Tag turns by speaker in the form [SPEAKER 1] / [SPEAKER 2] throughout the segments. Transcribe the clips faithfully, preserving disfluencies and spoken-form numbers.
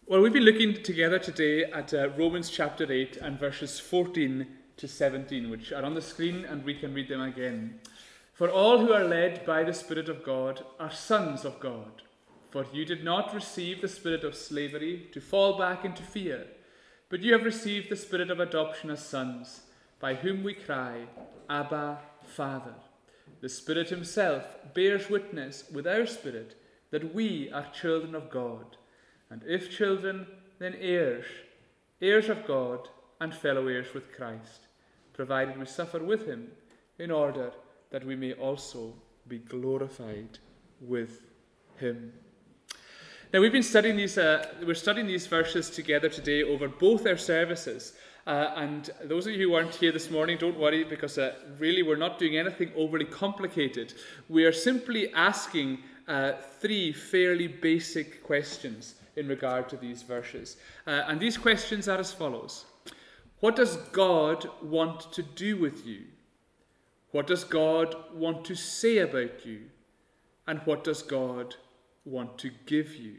[SPEAKER 1] Well, we've been looking together today at uh, Romans chapter eight and verses fourteen to seventeen, which are on the screen, and we can read them again. For all who are led by the Spirit of God are sons of God. For you did not receive the spirit of slavery to fall back into fear, but you have received the spirit of adoption as sons, by whom we cry, Abba, Father. The Spirit himself bears witness with our spirit that we are children of God. And if children, then heirs, heirs of God and fellow heirs with Christ, provided we suffer with him, in order that we may also be glorified with him. Now, we've been studying these, uh, we're studying these verses together today over both our services. Uh, and those of you who weren't here this morning, don't worry, because uh, really we're not doing anything overly complicated. We are simply asking uh, three fairly basic questions in regard to these verses. Uh, and these questions are as follows. What does God want to do with you? What does God want to say about you? And what does God want to give you?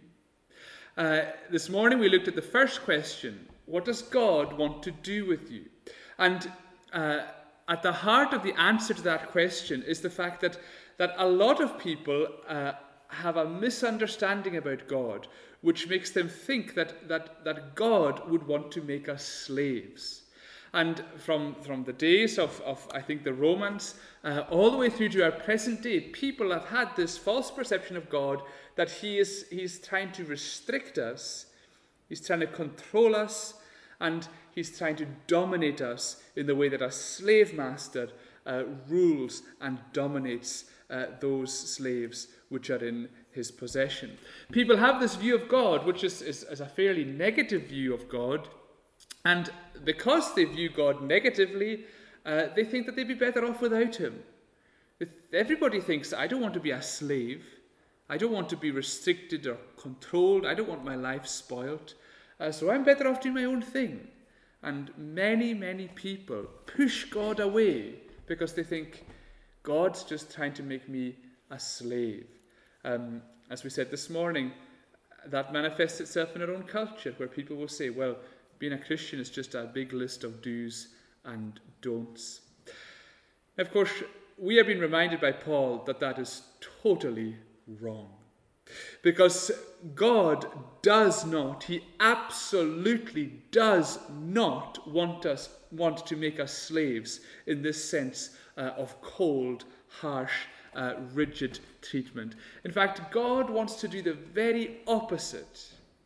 [SPEAKER 1] Uh, this morning we looked at the first question. What does God want to do with you? And uh, at the heart of the answer to that question is the fact that, that a lot of people uh, have a misunderstanding about God, which makes them think that, that, that God would want to make us slaves. And from, from the days of, of, I think, the Romans, uh, all the way through to our present day, people have had this false perception of God that he is he's trying to restrict us, he's trying to control us, and he's trying to dominate us in the way that a slave master uh, rules and dominates uh, those slaves which are in his possession. People have this view of God, which is, is, is a fairly negative view of God, and because they view God negatively, uh, they think that they'd be better off without him. Everybody thinks, I don't want to be a slave. I don't want to be restricted or controlled. I don't want my life spoilt. Uh, so I'm better off doing my own thing. And many, many people push God away because they think God's just trying to make me a slave. Um, as we said this morning, that manifests itself in our own culture, where people will say, well, being a Christian is just a big list of do's and don'ts. Now, of course, we are being reminded by Paul that that is totally wrong. Because God does not, he absolutely does not want us, want to make us slaves in this sense uh, of cold, harsh, uh, rigid treatment. In fact, God wants to do the very opposite.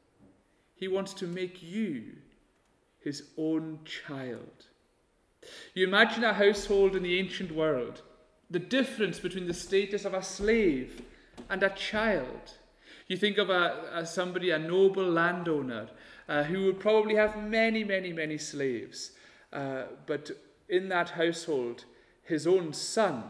[SPEAKER 1] He wants to make you his own child. You imagine a household in the ancient world, the difference between the status of a slave and a child. You think of a, a somebody, a noble landowner, uh, who would probably have many, many, many slaves. Uh, but in that household, his own son,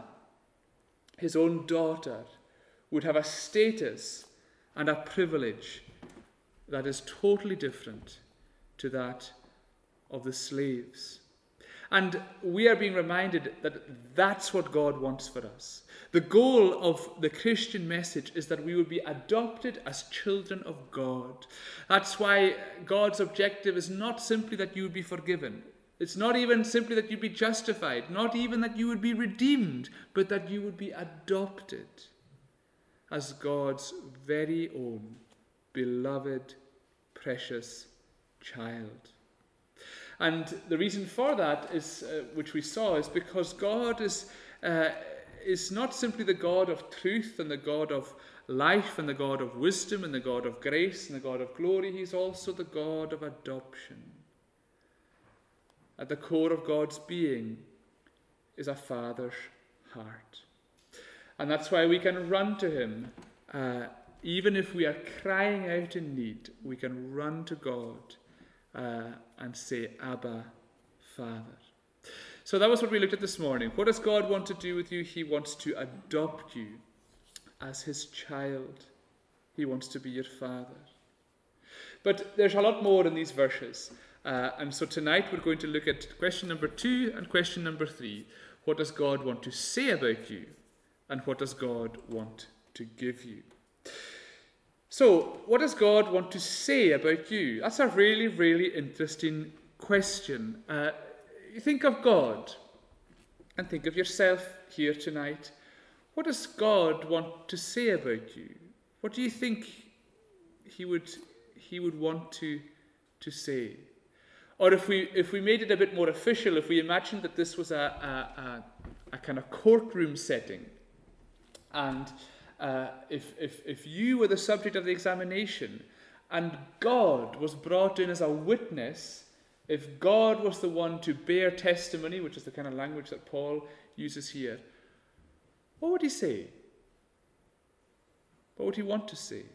[SPEAKER 1] his own daughter, would have a status and a privilege that is totally different to that of the slaves. And we are being reminded that that's what God wants for us. The goal of the Christian message is that we will be adopted as children of God. That's why God's objective is not simply that you would be forgiven. It's not even simply that you'd be justified, not even that you would be redeemed, but that you would be adopted as God's very own beloved, precious child. And the reason for that is, uh, which we saw, is because God is uh, is not simply the God of truth and the God of life and the God of wisdom and the God of grace and the God of glory. He's also the God of adoption. At the core of God's being is a father's heart. And that's why we can run to him. Uh, even if we are crying out in need, we can run to God Uh, and say, Abba, Father. So that was what we looked at this morning. What does God want to do with you? He wants to adopt you as his child. He wants to be your father. But there's a lot more in these verses. Uh, and so tonight we're going to look at question number two and question number three. What does God want to say about you? And what does God want to give you? So, what does God want to say about you? That's a really, really interesting question. Uh, you think of God and think of yourself here tonight. What does God want to say about you? What do you think he would he would want to to say? Or if we if we made it a bit more official, if we imagined that this was a a, a, a kind of courtroom setting, and uh, if if if you were the subject of the examination, and God was brought in as a witness, if God was the one to bear testimony, which is the kind of language that Paul uses here, what would he say? What would he want to say?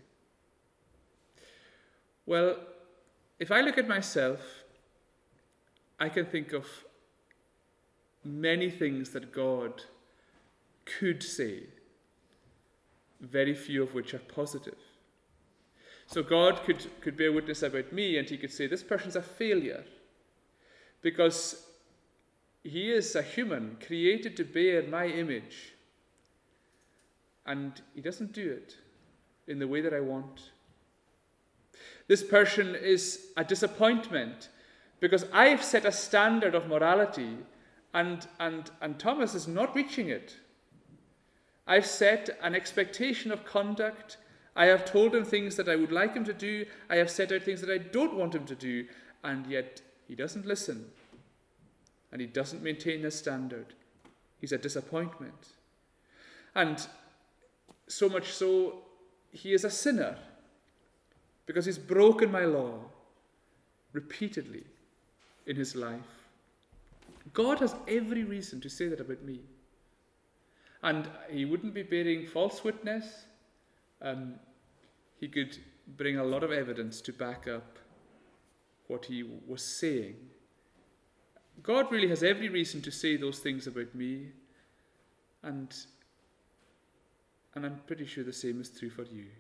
[SPEAKER 1] Well, if I look at myself, I can think of many things that God could say, very few of which are positive. So God could, could bear witness about me, and he could say, this person's a failure, because he is a human created to bear my image, and he doesn't do it in the way that I want. This person is a disappointment because I've set a standard of morality, and, and, and Thomas is not reaching it. I've set an expectation of conduct. I have told him things that I would like him to do. I have set out things that I don't want him to do, and yet he doesn't listen, and he doesn't maintain the standard. He's a disappointment. And so much so, he is a sinner, because he's broken my law repeatedly in his life. God has every reason to say that about me. And he wouldn't be bearing false witness. Um, he could bring a lot of evidence to back up what he was saying. God really has every reason to say those things about me. And, and I'm pretty sure the same is true for you.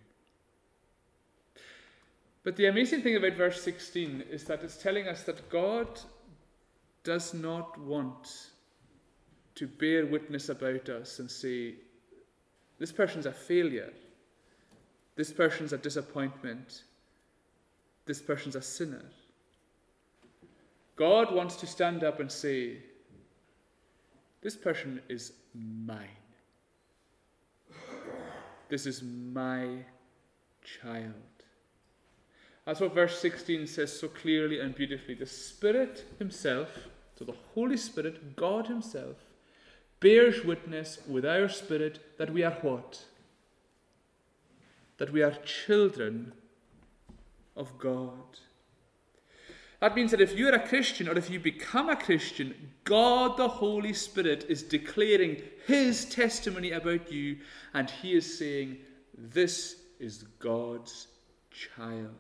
[SPEAKER 1] But the amazing thing about verse sixteen is that it's telling us that God does not want to bear witness about us and say, this person's a failure, this person's a disappointment, this person's a sinner. God wants to stand up and say, this person is mine. This is my child. That's what verse sixteen says so clearly and beautifully. The Spirit himself, so the Holy Spirit, God himself, bears witness with our spirit that we are what? That we are children of God. That means that if you're a Christian, or if you become a Christian, God the Holy Spirit is declaring his testimony about you, and he is saying, this is God's child.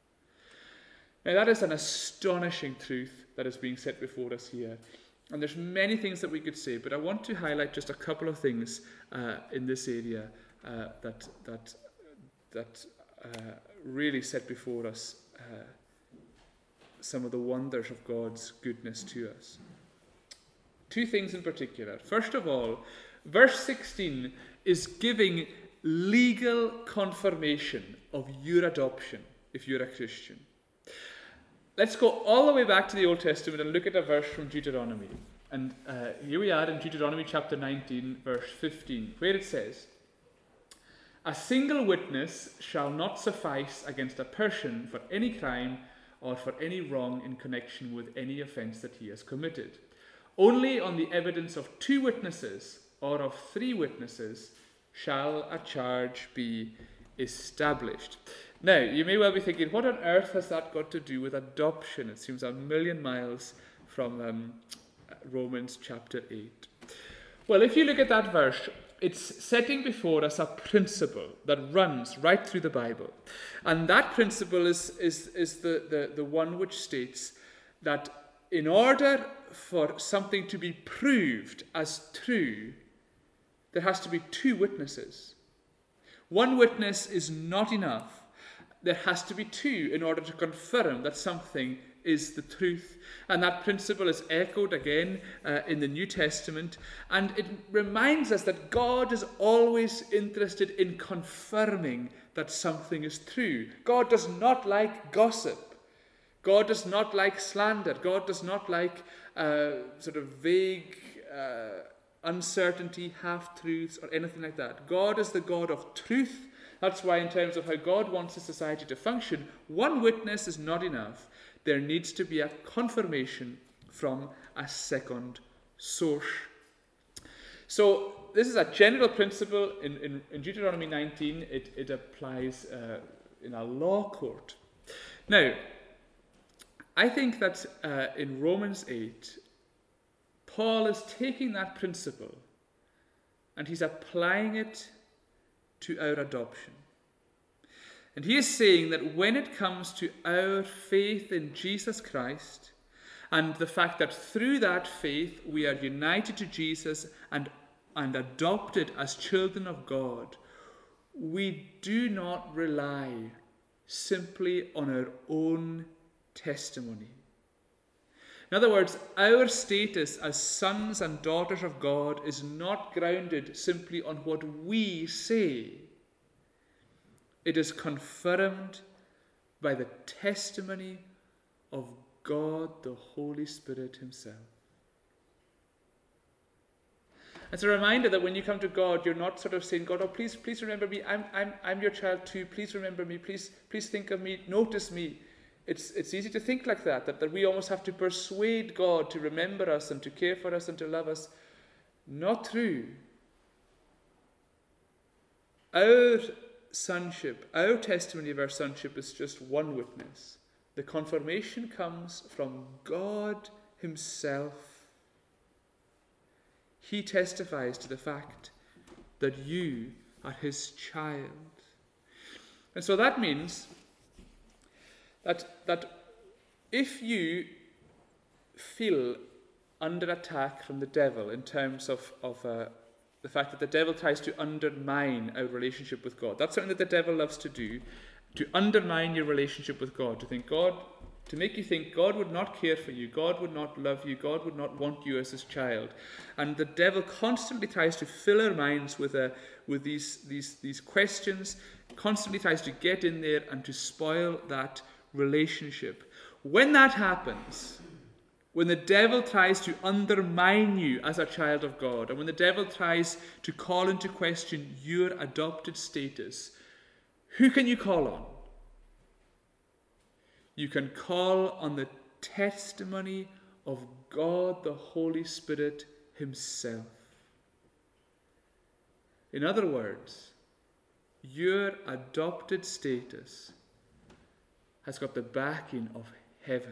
[SPEAKER 1] Now that is an astonishing truth that is being set before us here. And there's many things that we could say, but I want to highlight just a couple of things uh, in this area uh, that that that uh, really set before us uh, some of the wonders of God's goodness to us. Two things in particular. First of all, verse sixteen is giving legal confirmation of your adoption if you're a Christian. Let's go all the way back to the Old Testament and look at a verse from Deuteronomy. And uh, here we are in Deuteronomy chapter nineteen, verse fifteen, where it says, a single witness shall not suffice against a person for any crime or for any wrong in connection with any offence that he has committed. Only on the evidence of two witnesses or of three witnesses shall a charge be established. Now, you may well be thinking, what on earth has that got to do with adoption? It seems a million miles from um, Romans chapter eight. Well, if you look at that verse, it's setting before us a principle that runs right through the Bible. And that principle is, is, is the, the, the one which states that in order for something to be proved as true, there has to be two witnesses. One witness is not enough. There has to be two in order to confirm that something is the truth. And that principle is echoed again uh, in the New Testament. And it reminds us that God is always interested in confirming that something is true. God does not like gossip. God does not like slander. God does not like uh, sort of vague uh, uncertainty, half-truths, or anything like that. God is the God of truth. That's why in terms of how God wants a society to function, one witness is not enough. There needs to be a confirmation from a second source. So this is a general principle in, in, in Deuteronomy nineteen. It, it applies uh, in a law court. Now, I think that uh, in Romans eight, Paul is taking that principle and he's applying it to our adoption. And he is saying that when it comes to our faith in Jesus Christ and the fact that through that faith we are united to Jesus and, and adopted as children of God, we do not rely simply on our own testimony. In other words, our status as sons and daughters of God is not grounded simply on what we say. It is confirmed by the testimony of God, the Holy Spirit himself. It's a reminder that when you come to God, you're not sort of saying, God, oh, please, please remember me. I'm, I'm, I'm your child too. Please remember me. Please, please think of me. Notice me. It's, it's easy to think like that, that, that we almost have to persuade God to remember us and to care for us and to love us. Not true. Our sonship, our testimony of our sonship is just one witness. The confirmation comes from God himself. He testifies to the fact that you are his child. And so that means that, that if you feel under attack from the devil in terms of, of uh, the fact that the devil tries to undermine our relationship with God, that's something that the devil loves to do, to undermine your relationship with God, to think God, to make you think God would not care for you, God would not love you, God would not want you as his child. And the devil constantly tries to fill our minds with, a, with these, these, these questions, constantly tries to get in there and to spoil that relationship. When that happens, when the devil tries to undermine you as a child of God, and when the devil tries to call into question your adopted status, who can you call on? You can call on the testimony of God, the Holy Spirit himself. In other words, your adopted status has got the backing of heaven.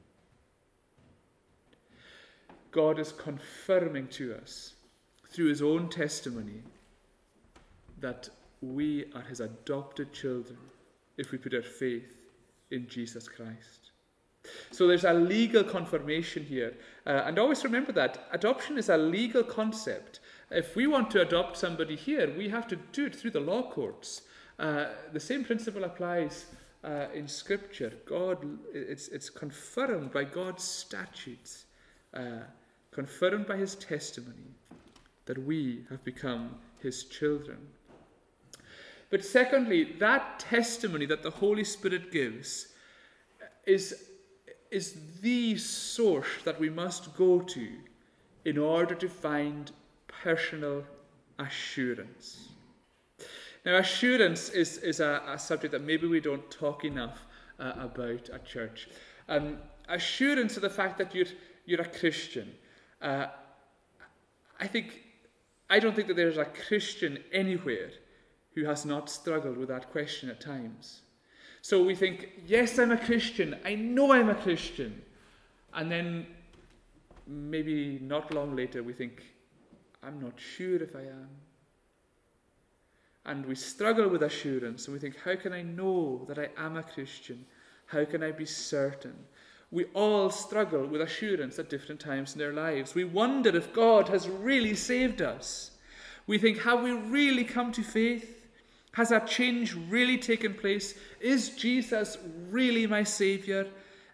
[SPEAKER 1] God is confirming to us through his own testimony that we are his adopted children if we put our faith in Jesus Christ. So there's a legal confirmation here. Uh, and always remember that adoption is a legal concept. If we want to adopt somebody here, we have to do it through the law courts. Uh, the same principle applies uh, in Scripture. God, it's, it's confirmed by God's statutes, uh, confirmed by his testimony that we have become his children. But secondly, that testimony that the Holy Spirit gives is, is the source that we must go to in order to find personal assurance. Now, assurance is, is a, a subject that maybe we don't talk enough uh, about at church. Um, assurance of the fact that you're, you're a Christian. Uh, I think, I don't think that there's a Christian anywhere who has not struggled with that question at times. So we think, yes, I'm a Christian. I know I'm a Christian. And then maybe not long later we think, I'm not sure if I am. And we struggle with assurance. And we think, how can I know that I am a Christian? How can I be certain? We all struggle with assurance at different times in their lives. We wonder if God has really saved us. We think, have we really come to faith? Has that change really taken place? Is Jesus really my Saviour?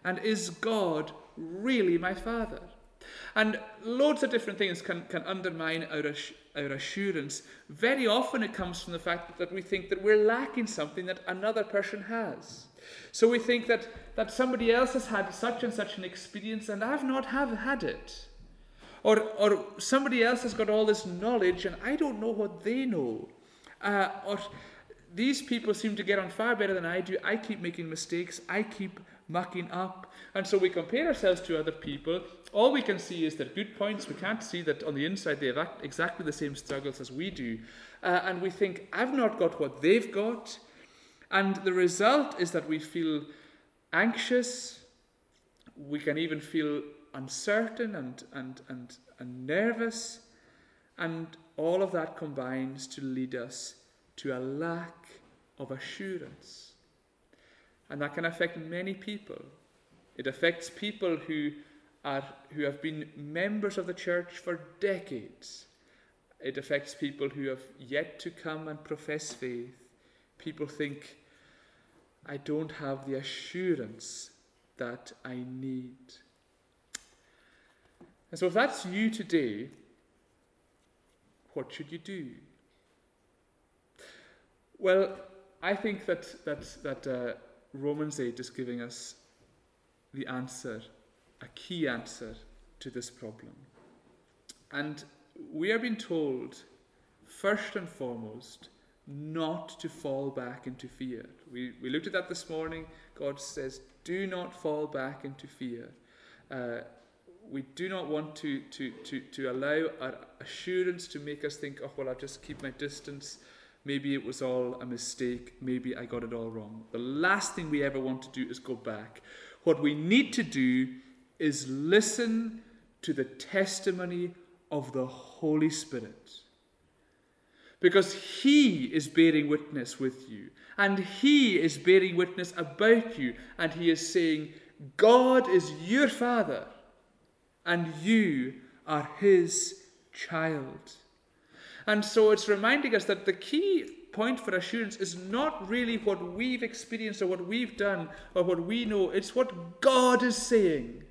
[SPEAKER 1] And is God really my Father? And loads of different things can, can undermine our, our assurance. Very often it comes from the fact that we think that we're lacking something that another person has. So we think that, that somebody else has had such and such an experience and I've not have had it. Or, or somebody else has got all this knowledge and I don't know what they know. Uh, or these people seem to get on far better than I do. I keep making mistakes. I keep mucking up. And so we compare ourselves to other people. All we can see is their good points. We can't see that on the inside they have exactly the same struggles as we do. Uh, and we think, I've not got what they've got. And the result is that we feel anxious. We can even feel uncertain and, and, and, and nervous. And all of that combines to lead us to a lack of assurance. And that can affect many people. It affects people who are who have been members of the church for decades. It affects people who have yet to come and profess faith. People think, I don't have the assurance that I need. And so if that's you today, what should you do? Well, I think that that that uh, Romans eight is giving us the answer, a key answer to this problem. And we are being told, first and foremost, not to fall back into fear. We, we looked at that this morning. God says, do not fall back into fear. Uh, we do not want to, to, to, to allow our assurance to make us think, oh, well, I'll just keep my distance. Maybe it was all a mistake. Maybe I got it all wrong. The last thing we ever want to do is go back. What we need to do is listen to the testimony of the Holy Spirit. Because He is bearing witness with you. And He is bearing witness about you. And He is saying, God is your Father. And you are His child. And so it's reminding us that the key point for assurance is not really what we've experienced or what we've done or what we know. It's what God is saying.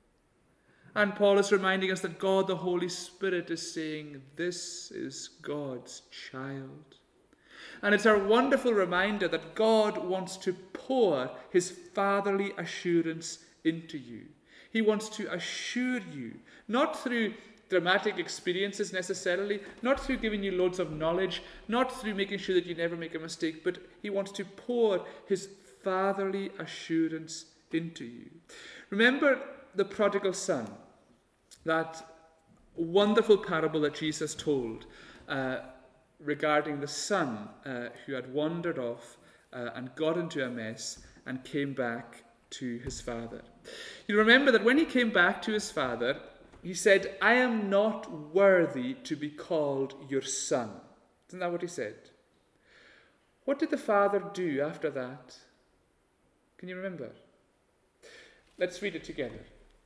[SPEAKER 1] And Paul is reminding us that God, the Holy Spirit, is saying, this is God's child. And it's our wonderful reminder that God wants to pour His fatherly assurance into you. He wants to assure you, not through dramatic experiences necessarily, not through giving you loads of knowledge, not through making sure that you never make a mistake, but He wants to pour His fatherly assurance into you. Remember the prodigal son, that wonderful parable that Jesus told uh, regarding the son uh, who had wandered off uh, and got into a mess and came back to his father. You remember that when he came back to his father, he said, I am not worthy to be called your son. Isn't that what he said? What did the father do after that? Can you remember? Let's read it together.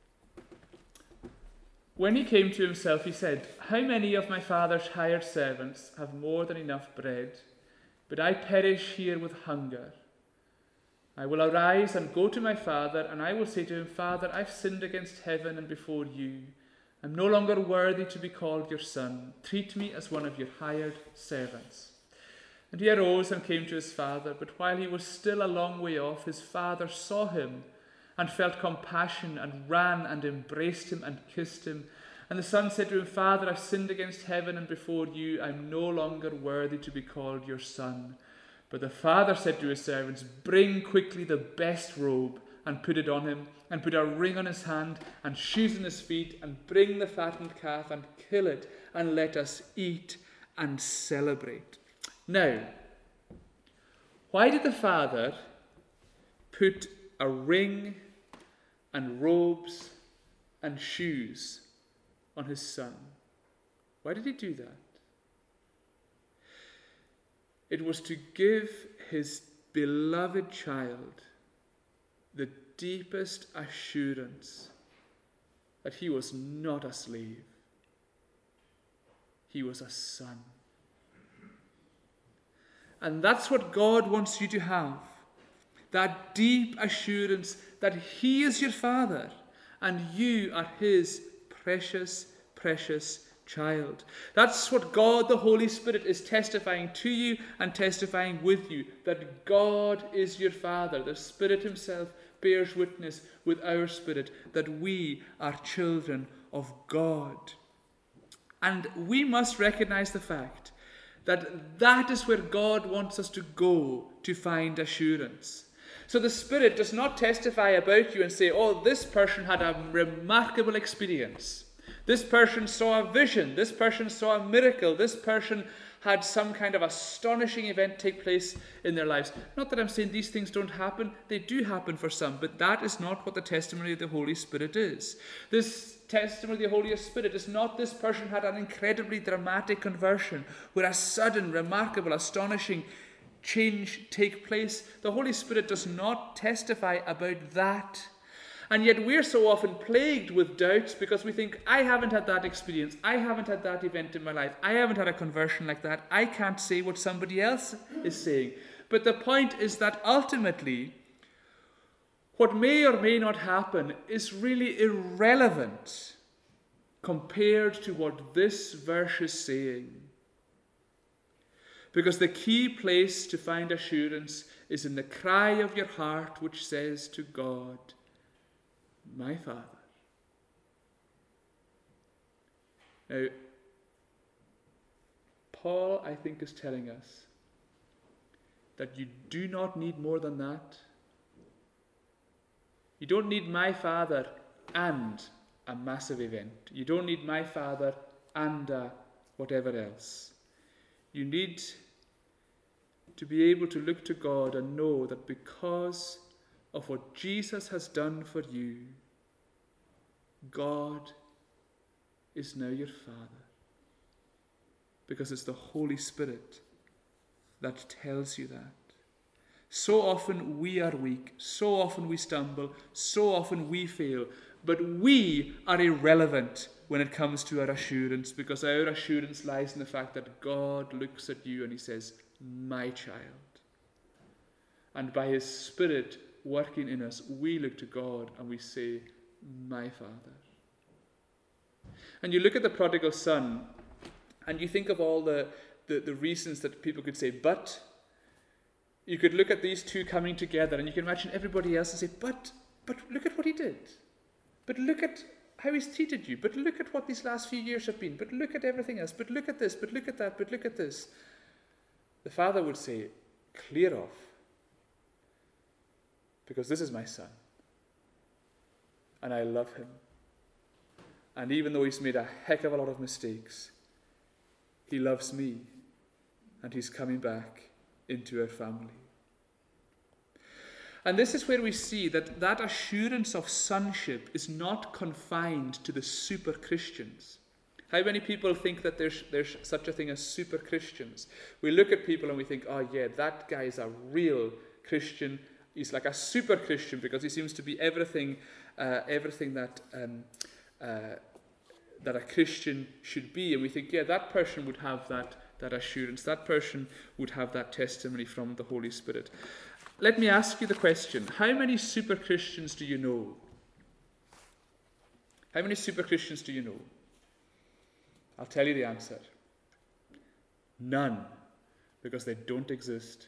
[SPEAKER 1] When he came to himself, he said, how many of my father's hired servants have more than enough bread, but I perish here with hunger? I will arise and go to my father, and I will say to him, Father, I've sinned against heaven and before you. I'm no longer worthy to be called your son. Treat me as one of your hired servants. And he arose and came to his father, but while he was still a long way off, his father saw him and felt compassion and ran and embraced him and kissed him. And the son said to him, Father, I've sinned against heaven and before you. I'm no longer worthy to be called your son. But the father said to his servants, bring quickly the best robe and put it on him, and put a ring on his hand and shoes on his feet, and bring the fattened calf and kill it, and let us eat and celebrate. Now, why did the father put a ring and robes and shoes on his son? Why did he do that? It was to give his beloved child the deepest assurance that he was not a slave. He was a son. And that's what God wants you to have. that deep assurance that he is your Father and you are his precious, precious child. That's what God the Holy Spirit is testifying to you and testifying with you, that God is your Father. The Spirit himself bears witness with our spirit that we are children of God. And we must recognize the fact that that is where God wants us to go to find assurance. So the Spirit does not testify about you and say, oh, this person had a remarkable experience. This person saw a vision. This person saw a miracle. This person had some kind of astonishing event take place in their lives. Not that I'm saying these things don't happen. They do happen for some, but that is not what the testimony of the Holy Spirit is. This testimony of the Holy Spirit is not this person had an incredibly dramatic conversion where a sudden, remarkable, astonishing change take place. The Holy Spirit does not testify about that. And yet we're so often plagued with doubts because we think, I haven't had that experience. I haven't had that event in my life. I haven't had a conversion like that. I can't say what somebody else is saying. But the point is that ultimately, what may or may not happen is really irrelevant compared to what this verse is saying. Because the key place to find assurance is in the cry of your heart which says to God, my Father. Now, Paul, I think, is telling us that you do not need more than that. You don't need my Father and a massive event. You don't need my Father and uh, whatever else. You need to be able to look to God and know that because of what Jesus has done for you, God is now your Father. Because it's the Holy Spirit that tells you that. So often we are weak, so often we stumble, so often we fail, but we are irrelevant when it comes to our assurance, because our assurance lies in the fact that God looks at you and he says, my child. And by his Spirit working in us, we look to God and we say, my Father. And you look at the prodigal son and you think of all the, the, the reasons that people could say, but. You could look at these two coming together and you can imagine everybody else and say, but, but look at what he did. But look at how he's treated you. But look at what these last few years have been. But look at everything else. But look at this. But look at that. But look at this. The father would say, clear off. Because this is my son. And I love him. And even though he's made a heck of a lot of mistakes, he loves me. And he's coming back into our family. And this is where we see that that assurance of sonship is not confined to the super Christians. How many people think that there's, there's such a thing as super Christians? We look at people and we think, oh yeah, that guy is a real Christian. He's like a super Christian because he seems to be everything, uh, everything that um, uh, that a Christian should be. And we think, yeah, that person would have that, that assurance. That person would have that testimony from the Holy Spirit. Let me ask you the question. How many super Christians do you know? How many super Christians do you know? I'll tell you the answer. None. Because they don't exist.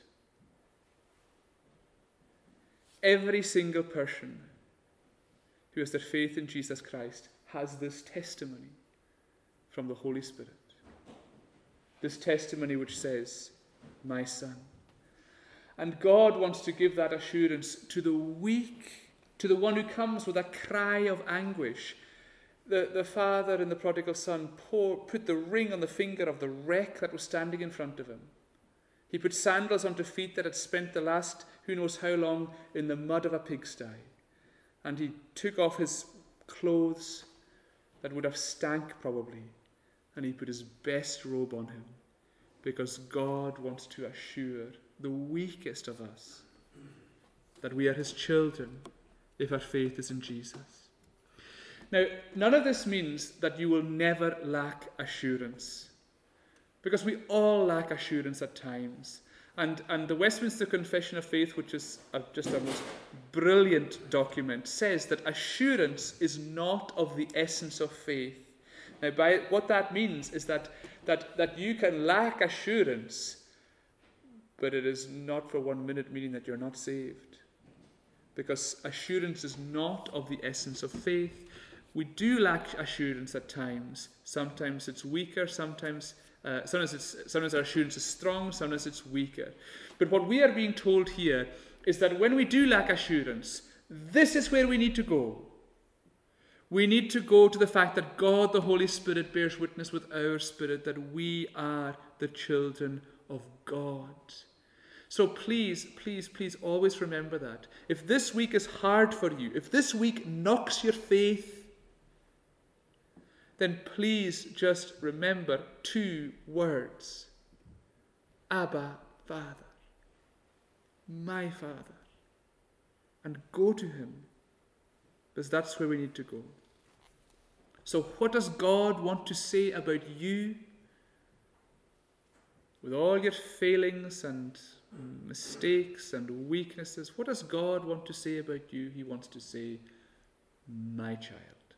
[SPEAKER 1] Every single person who has their faith in Jesus Christ has this testimony from the Holy Spirit. This testimony which says, my son. And God wants to give that assurance to the weak, to the one who comes with a cry of anguish. The, the father in the prodigal son pour, put the ring on the finger of the wreck that was standing in front of him. He put sandals onto feet that had spent the last who knows how long in the mud of a pigsty. And he took off his clothes that would have stank probably, and he put his best robe on him, because God wants to assure the weakest of us that we are his children if our faith is in Jesus. Now, none of this means that you will never lack assurance, because we all lack assurance at times. And, and the Westminster Confession of Faith, which is a, just a most brilliant document, says that assurance is not of the essence of faith. Now, by what that means is that, that, that you can lack assurance, but it is not for one minute meaning that you're not saved. Because assurance is not of the essence of faith. We do lack assurance at times. Sometimes it's weaker, sometimes uh, sometimes, it's, sometimes our assurance is strong, sometimes it's weaker. But what we are being told here is that when we do lack assurance, this is where we need to go. We need to go to the fact that God, the Holy Spirit, bears witness with our spirit that we are the children of God. So please, please, please always remember that. If this week is hard for you, if this week knocks your faith, then please just remember two words. Abba, Father. My Father. And go to him, because that's where we need to go. So what does God want to say about you? With all your failings and mistakes and weaknesses, what does God want to say about you? He wants to say, my child.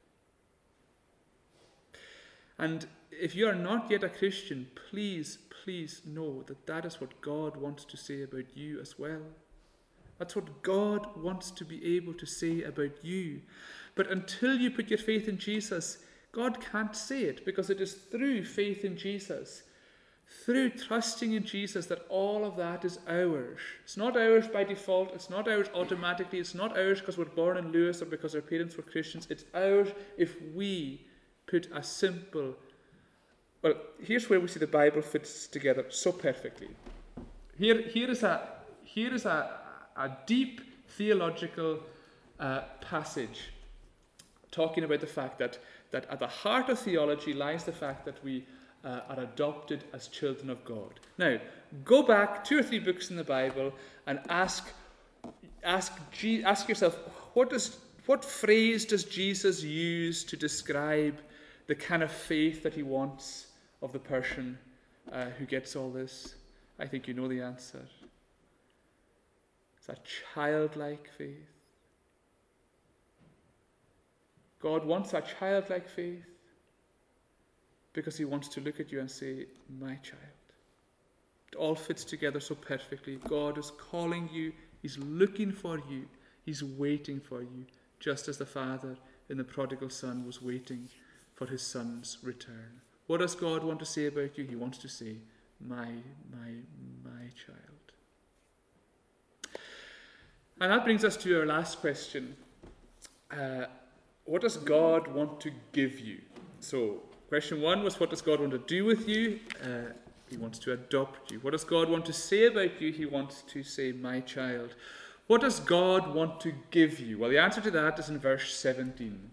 [SPEAKER 1] And if you are not yet a Christian, please, please know that that is what God wants to say about you as well. That's what God wants to be able to say about you. But until you put your faith in Jesus, God can't say it, because it is through faith in Jesus, through trusting in Jesus, that all of that is ours. It's not ours by default. It's not ours automatically. It's not ours because we're born in Lewis or because our parents were Christians. It's ours if we put a simple... Well, here's where we see the Bible fits together so perfectly. Here, here is a, here is a, a deep theological uh, passage talking about the fact that, that at the heart of theology lies the fact that we uh, are adopted as children of God. Now, go back two or three books in the Bible and ask, ask, ask yourself, what does, what phrase does Jesus use to describe the kind of faith that he wants of the person uh, who gets all this? I think you know the answer. It's a childlike faith. God wants a childlike faith because he wants to look at you and say, my child. It all fits together so perfectly. God is calling you. He's looking for you. He's waiting for you, just as the father in the prodigal son was waiting for his son's return. What does God want to say about you? He wants to say, my, my, my child. And that brings us to our last question. Uh, what does God want to give you? So, question one was, what does God want to do with you? Uh, he wants to adopt you. What does God want to say about you? He wants to say, my child. What does God want to give you? Well, the answer to that is in verse seventeen.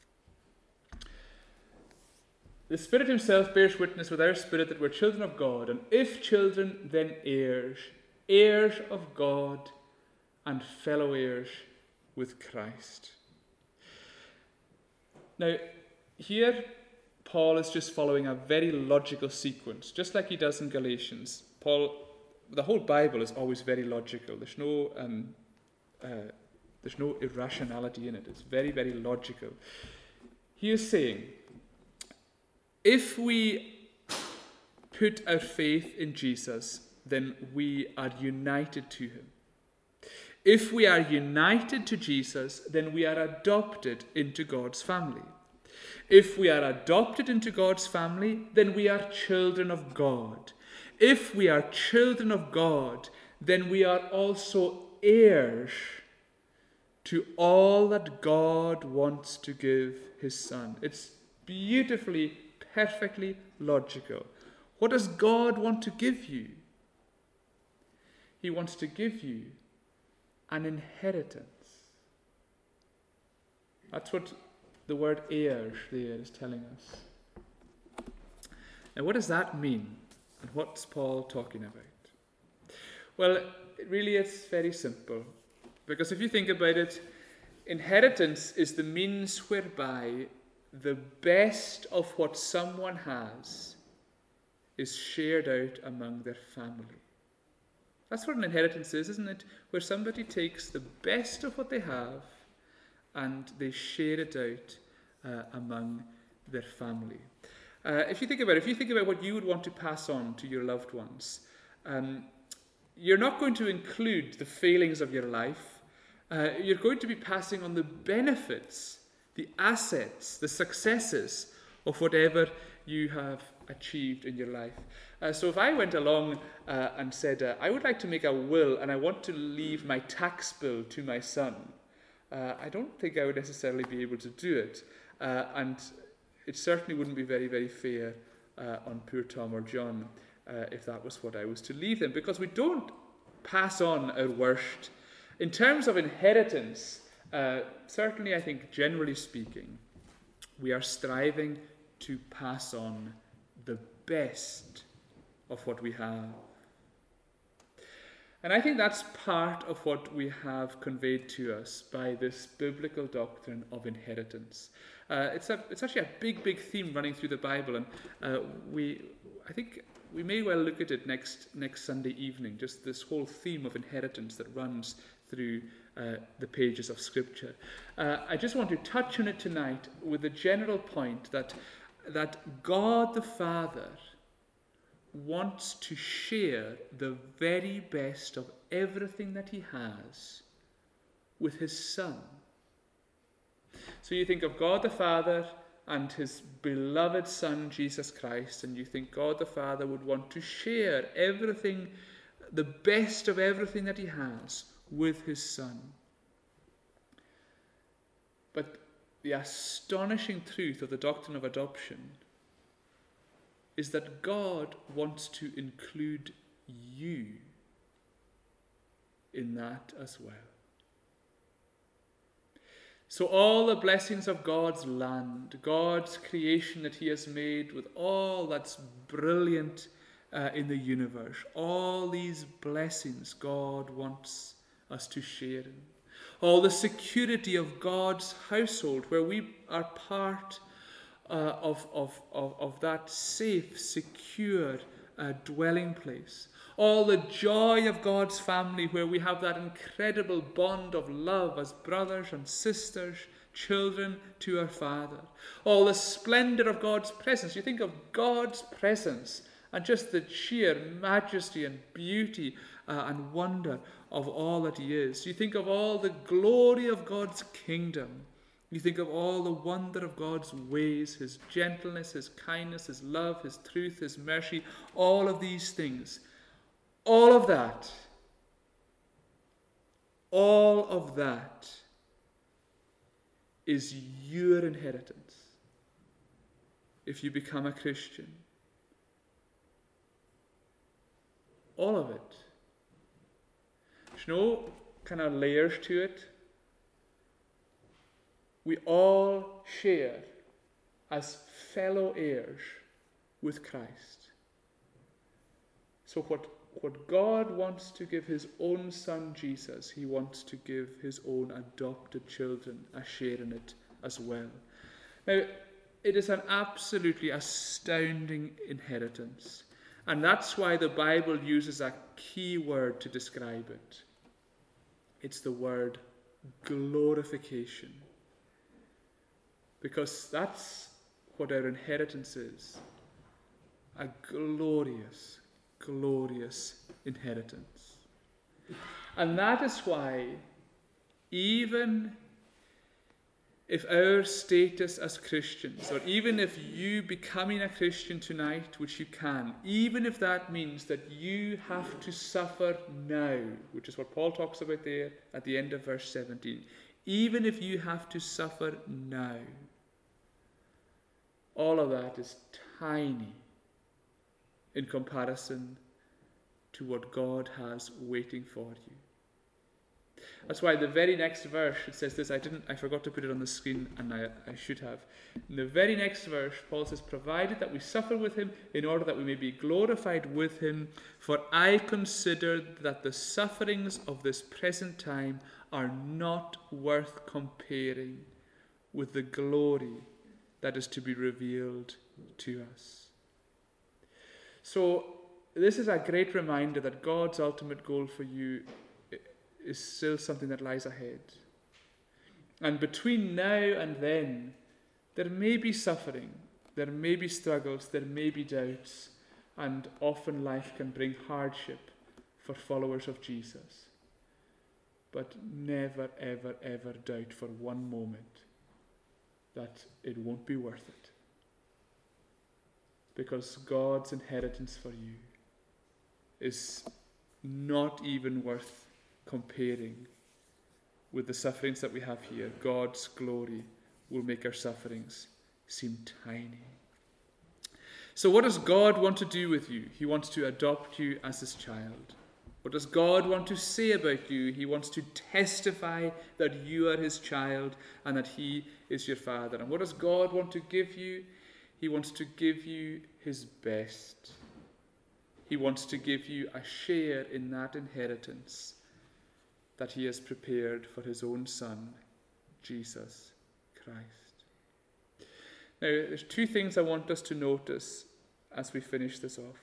[SPEAKER 1] The Spirit himself bears witness with our spirit that we're children of God, and if children, then heirs, heirs of God and fellow heirs with Christ. Now, here Paul is just following a very logical sequence, just like he does in Galatians. Paul, the whole Bible is always very logical. There's no, um, uh, there's no irrationality in it. It's very, very logical. He is saying, if we put our faith in Jesus, then we are united to him. If we are united to Jesus, then we are adopted into God's family. If we are adopted into God's family, then we are children of God. If we are children of God, then we are also heirs to all that God wants to give his Son. It's beautifully, perfectly logical. What does God want to give you? He wants to give you an inheritance. That's what the word heirs there is telling us. Now, what does that mean? And what's Paul talking about? Well, really it's very simple. Because if you think about it, inheritance is the means whereby the best of what someone has is shared out among their family. That's what an inheritance is, isn't it? Where somebody takes the best of what they have and they share it out uh, among their family. Uh, if you think about it, if you think about what you would want to pass on to your loved ones, um, you're not going to include the failings of your life. Uh, you're going to be passing on the benefits, the assets, the successes of whatever you have achieved in your life. Uh, so if I went along uh, and said, uh, I would like to make a will and I want to leave my tax bill to my son, uh, I don't think I would necessarily be able to do it. Uh, and it certainly wouldn't be very, very fair uh, on poor Tom or John uh, if that was what I was to leave them, because we don't pass on our worst. In terms of inheritance, uh, certainly I think generally speaking, we are striving to pass on the best of what we have. And I think that's part of what we have conveyed to us by this biblical doctrine of inheritance. Uh, it's a, it's actually a big, big theme running through the Bible, and uh, we, I think we may well look at it next next Sunday evening. Just this whole theme of inheritance that runs through uh, the pages of Scripture. Uh, I just want to touch on it tonight with the general point that that God the Father wants to share the very best of everything that he has with his Son. So you think of God the Father and his beloved Son, Jesus Christ, and you think God the Father would want to share everything, the best of everything that he has with his Son. But the astonishing truth of the doctrine of adoption is that God wants to include you in that as well. So all the blessings of God's land, God's creation that he has made with all that's brilliant uh, in the universe, all these blessings God wants us to share in. All the security of God's household, where we are part uh, of, of, of, of that safe, secure uh, dwelling place. All the joy of God's family, where we have that incredible bond of love as brothers and sisters, children to our Father. All the splendor of God's presence. You think of God's presence and just the sheer majesty and beauty uh, and wonder of all that he is. You think of all the glory of God's kingdom. You think of all the wonder of God's ways, his gentleness, his kindness, his love, his truth, his mercy, all of these things. All of that, all of that is your inheritance if you become a Christian. All of it. There's no kind of layers to it. We all share as fellow heirs with Christ. So what What God wants to give his own Son Jesus, he wants to give his own adopted children a share in it as well. Now, it is an absolutely astounding inheritance. And that's why the Bible uses a key word to describe it. It's the word glorification. Because that's what our inheritance is. A glorious glorious inheritance. And that is why, even if our status as Christians, or even if you becoming a Christian tonight, which you can, even if that means that you have to suffer now, which is what Paul talks about there at the end of verse seventeen, even if you have to suffer now, all of that is tiny in comparison to what God has waiting for you. That's why the very next verse, it says this, I didn't, I forgot to put it on the screen, and I, I should have. In the very next verse, Paul says, provided that we suffer with him in order that we may be glorified with him, for I consider that the sufferings of this present time are not worth comparing with the glory that is to be revealed to us. So, this is a great reminder that God's ultimate goal for you is still something that lies ahead. And between now and then, there may be suffering, there may be struggles, there may be doubts, and often life can bring hardship for followers of Jesus. But never, ever, ever doubt for one moment that it won't be worth it. Because God's inheritance for you is not even worth comparing with the sufferings that we have here. God's glory will make our sufferings seem tiny. So what does God want to do with you? He wants to adopt you as his child. What does God want to say about you? He wants to testify that you are his child and that he is your father. And what does God want to give you? He wants to give you his best. He wants to give you a share in that inheritance that he has prepared for his own Son, Jesus Christ. Now, there's two things I want us to notice as we finish this off.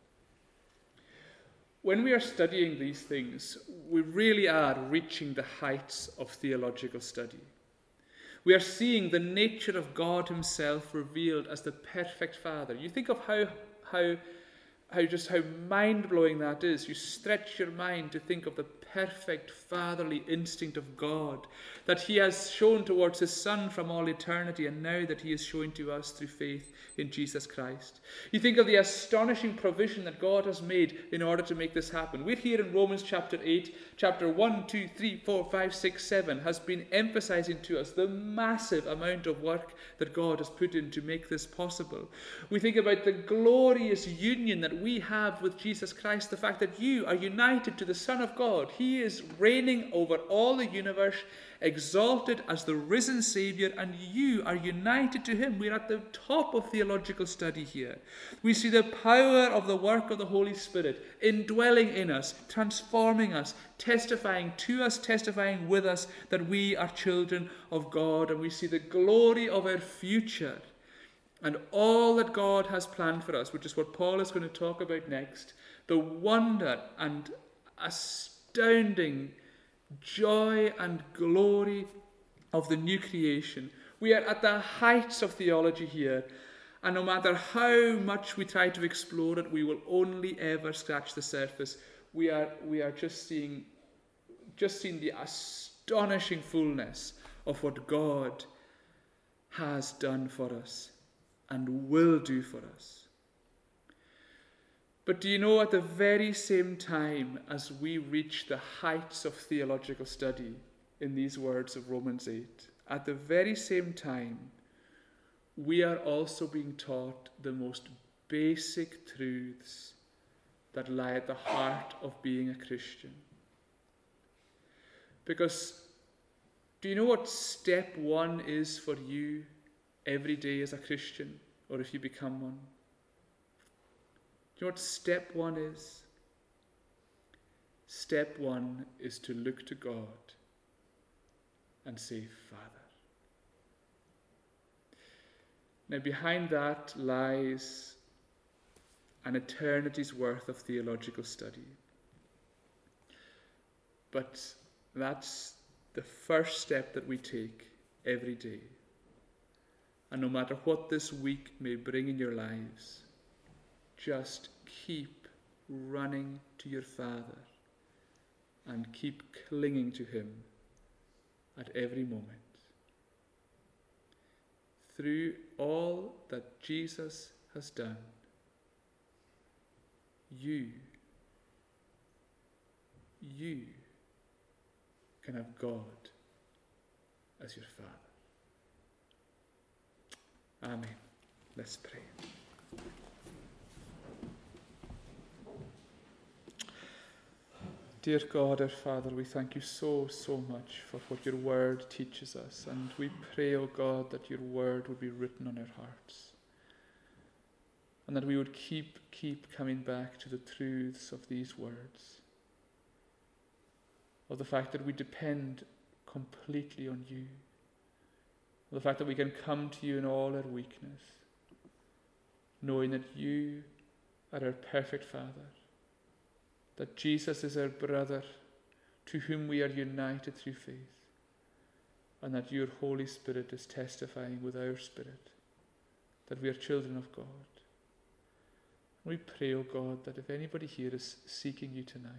[SPEAKER 1] When we are studying these things, we really are reaching the heights of theological study. We are seeing the nature of God himself revealed as the perfect Father. You think of how, how, how just how mind-blowing that is. You stretch your mind to think of the perfect fatherly instinct of God that he has shown towards his Son from all eternity, and now that he is showing to us through faith in Jesus Christ. You think of the astonishing provision that God has made in order to make this happen. We're here in Romans chapter eight, chapter one, two, three, four, five, six, seven has been emphasizing to us the massive amount of work that God has put in to make this possible. We think about the glorious union that we have with Jesus Christ, the fact that you are united to the Son of God. He is reigning over all the universe, exalted as the risen Savior, and you are united to him. We're at the top of theological study here. We see the power of the work of the Holy Spirit indwelling in us, transforming us, testifying to us, testifying with us that we are children of God, and we see the glory of our future and all that God has planned for us, which is what Paul is going to talk about next. The wonder and astounding joy and glory of the new creation. We are at the heights of theology here, and no matter how much we try to explore it, we will only ever scratch the surface. We are we are just seeing just seeing the astonishing fullness of what God has done for us and will do for us. But do you know, at the very same time as we reach the heights of theological study in these words of Romans eight, at the very same time, we are also being taught the most basic truths that lie at the heart of being a Christian. Because do you know what step one is for you every day as a Christian, or if you become one? Do you know what step one is? Step one is to look to God and say, Father. Now, behind that lies an eternity's worth of theological study. But that's the first step that we take every day. And no matter what this week may bring in your lives, just keep running to your Father and keep clinging to him at every moment. Through all that Jesus has done, you, you can have God as your Father. Amen. Let's pray. Dear God, our Father, we thank you so, so much for what your word teaches us. And we pray, O God, that your word would be written on our hearts. And that we would keep, keep coming back to the truths of these words. Of the fact that we depend completely on you. Of the fact that we can come to you in all our weakness. Knowing that you are our perfect Father, that Jesus is our brother to whom we are united through faith, and that your Holy Spirit is testifying with our spirit that we are children of God. We pray, O God, that if anybody here is seeking you tonight,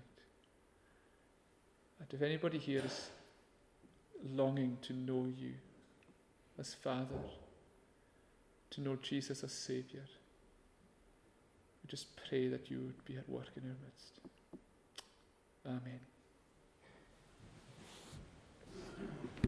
[SPEAKER 1] that if anybody here is longing to know you as Father, to know Jesus as Saviour, we just pray that you would be at work in our midst. Amen.